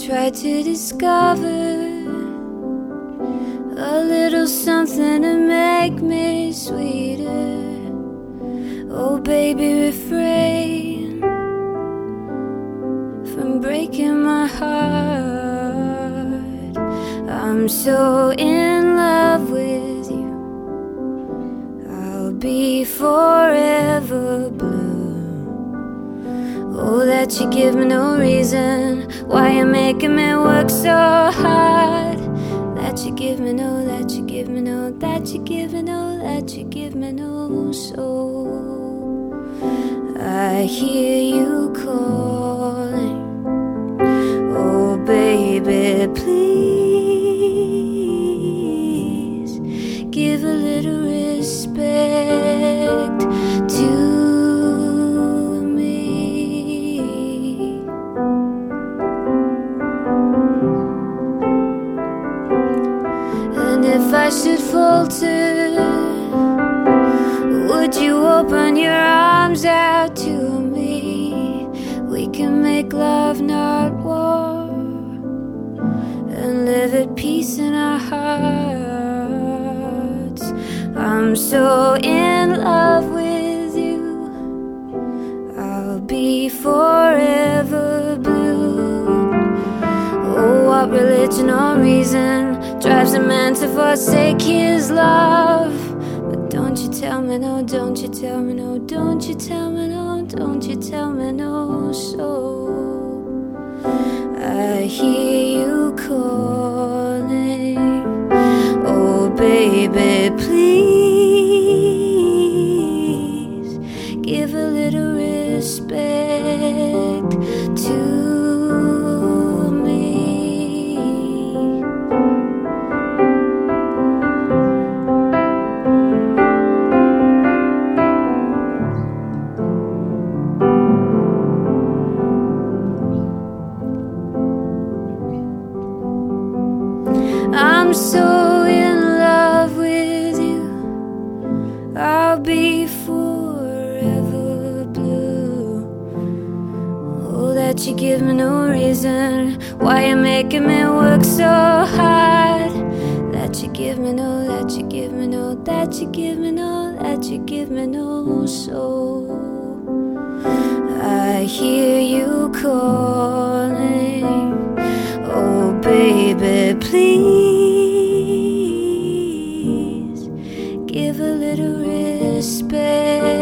try to discover a little something to make me sweeter. Oh baby, refrain from breaking my heart. I'm so in love with you, I'll be forever blue. Oh, that you give me no reason why you're making me work so hard. That you give me no, that you give me no, that you give me no, that you give me no soul. I hear you calling, oh baby, please give a little respect to me. And if I should falter, would you open your arms out to me? We can make love, not war, and live at peace in our hearts. I'm so in love with you, I'll be forever blue. Oh, what religion or reason drives a man to forsake his love? But don't you tell me no, don't you tell me no, don't you tell me no, don't you tell me no. So I hear you calling, oh baby, please give a little respect to me. I'm so in love with you, I'll be forever blue. Oh, that you give me no reason why you're making me work so hard. That you give me no, that you give me no, that you give me no, that you give me no soul. I hear you calling, oh baby, please give a little respect